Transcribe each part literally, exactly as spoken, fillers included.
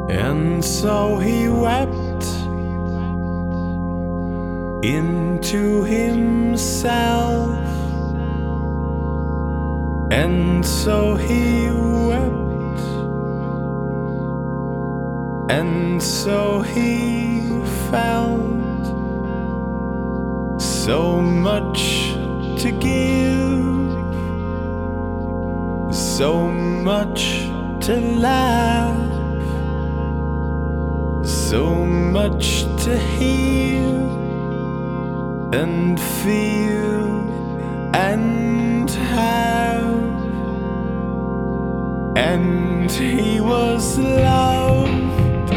And so he wept into himself, and so he wept, and so he felt so much to give, so much to laugh, so much to hear and feel and have. And he was loved,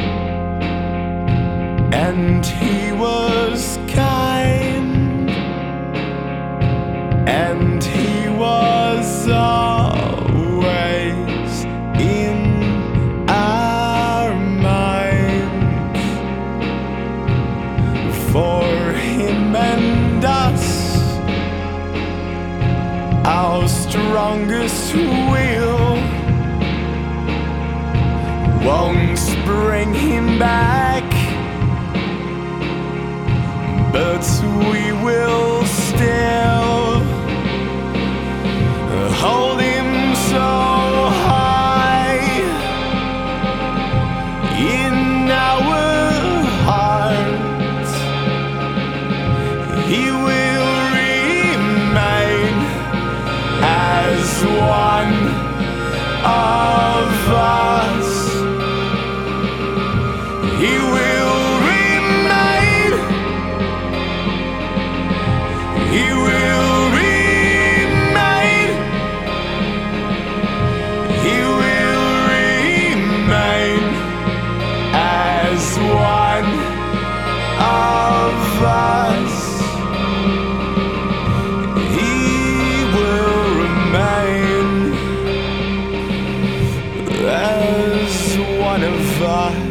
and he was kind, and he was always in our minds. For him and us, our strongest will won't bring him back, but we will still hold him so high in our hearts. He will remain as one of us. He will remain. He will remain. He will remain as one of us. He will remain as one of us.